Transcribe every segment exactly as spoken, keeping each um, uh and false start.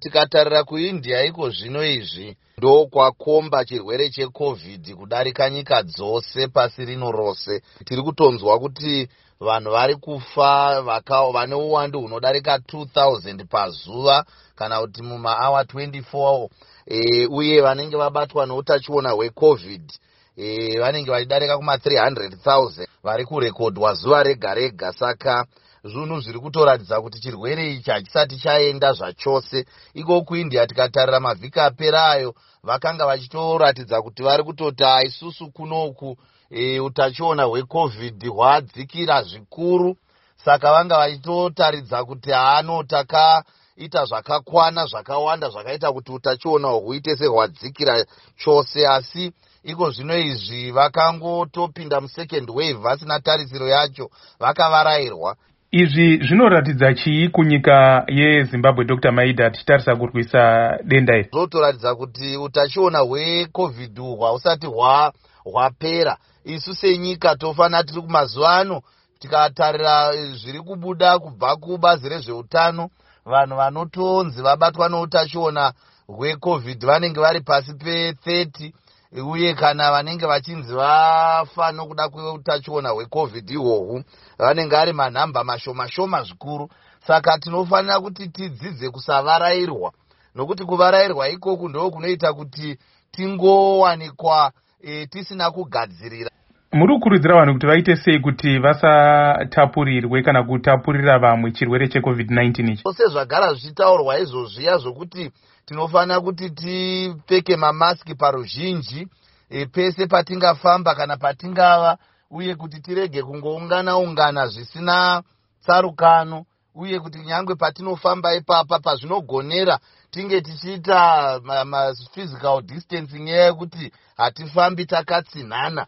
Tikatarira kuIndia iko zvino izvi ndo kwakomba chirwere cheCovid kudarika nyika dzose pasi rino rose. Tiri kutonzwa kuti vanhu vari kufa vane uwandu hunodarika two thousand pazuva kana kuti mumaawa twenty-four, e, uye vanenge vabatwa neutachiona hweCovid e, vanenge vachidarika kuma three hundred thousand vari kurekodwa zuva rega rega. Saka zvinhu zviri kutoratidza kuti chirwere ichi hachisati chaenda zvachose. Iko kuIndia tikatarira mavhiki aperayo vakanga vachitoratidza kuti vari kutota isusu kunoku e, utachiona hweCovid hwadzikira zvikuru. Saka vanga vachitotaridza kuti hano takaita zvakakwana zvakawanda zvakaita kuti utachiona huite sehwadzikira chose. Asi iko zvino izvi vakangotopinda musecond wave vasina tarisiro yacho, vakavarayirwa. Izvi zvinoratidza chii kunyika yeZimbabwe, Doctor Maida, tichitarisa kurwisa denda iri? Zvotoratidza kuti utachiona hweCovid hwausati hwapera. Isu senyika tofana tiri kumazuva ano tikatarira zviri kubuda kubva kubazi rezveutano, vanhu vanotonzi vabatwa neutachiona hweCovid vanenge vari pasi pe thirty, uye kana vanenge vachinzi vafa nokuda kweutachiona hweCovid ihwohwu vanenge ari manhamba mashoma shoma zvikuru. Saka tinofanira kuti tidzidze kusavarayirwa, nokuti kuvarayirwa ikoku ndo kunoita kuti tingowanikwa e, tisina kugadzirira. Muri kukurudzira vanhu kuti vaite sei kuti vasatapurirwe kana kutapurira vamwe chirwere cheCovid nineteen ichi? Sezvagara zvichitaurwa izvozviya zvokuti tinofanira kuti tipfeke mamaski paruzhinji e, pese patingafamba kana patingava, uye kuti tirege kungoungana ungana zvisina tsarukano, uye kuti nyangwe patinofamba ipapa pazvinogonera tinge tichiita ma, ma physical distancing nyaya yekuti hatifambi takatsinhana.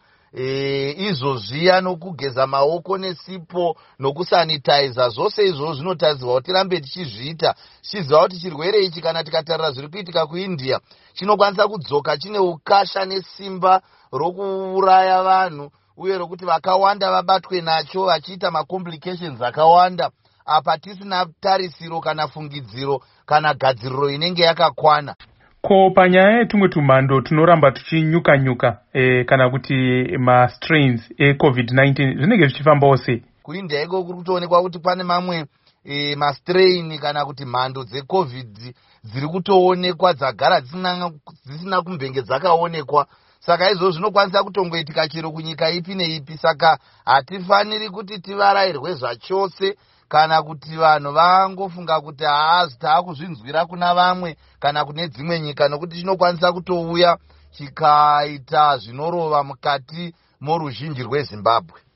E, izvozviya nokugeza maoko nesipo nokusanitiza, zvose izvo zvinotarisirwa kuti tirambe tichizviita, tichiziva kuti chirwere ichi kana tikatarira zviri kuitika kuIndia chinokwanisa kudzoka chine ukasha nesimba rokuuraya vanhu, uye rokuti vakawanda vabatwe nacho vachiita macomplications akawanda apa tisina tarisiro kana fungidziro kana gadziriro inenge yakakwana. Ko panyaya yetumwe tumhando tunoramba tuchinyuka-nyuka e, kana kuti ma-strains eCovid nineteen zvinenge zvichifambawo sei? KuIndia iko kuri kutoonekwa kuti pane mamwe e, ma-strain kana kuti mhando dzeCovid dziri kutoonekwa dzagara dzisina, dzisina kumbenge dzakaonekwa. Saka izvo zvinokwanisa kutongoitika chero kunyika ipi neipi. Saka hatifaniri kuti tivarayirwe zvachose kana kuti vanhu vangofunga kuti haazi taakuzvinzwira kuna vamwe kana kune dzimwe nyika, nokuti chinokwanisa kutouya chikaita zvinorova mukati moruzhinji rweZimbabwe.